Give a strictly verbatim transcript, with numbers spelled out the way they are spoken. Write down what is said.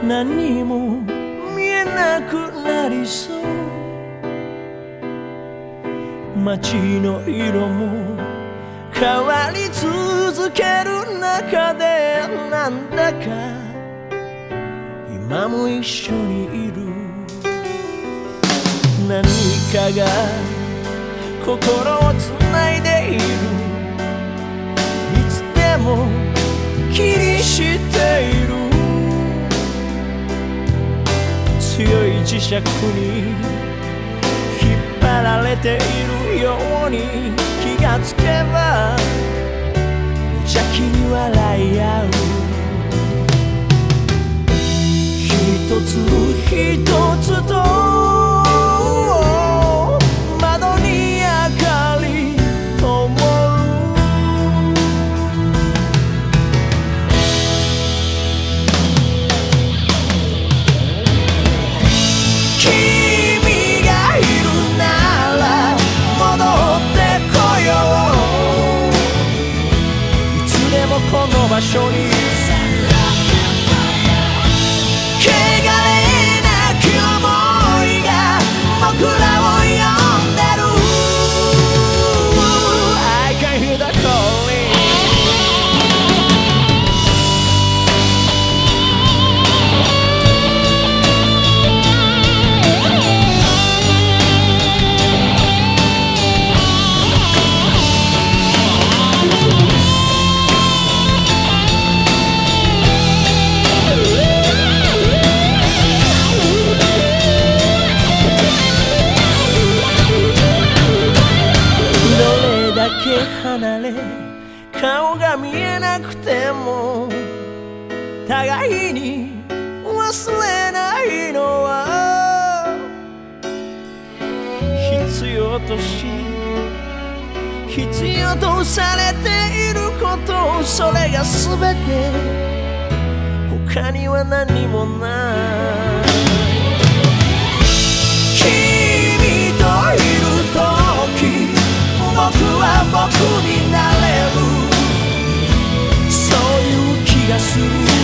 何にも見えなくなりそう。街の色も変わり続ける中で、なんだか今も一緒にいる。何かが心をつないでいる。いつでも気にしている。強い磁石に引っ張られているように、気がつけば無邪気に笑い合う。一つ一つと窓に明かり灯る。君がいるなら戻ってこよう。いつでもこの場所に僕らを呼んでる。 I can hear the calling。 離れ顔が見えなくても、互いに忘れないのは必要とし必要とされていること。それが全て、他には何もない。君といる時僕は僕になれる。そういう気がする。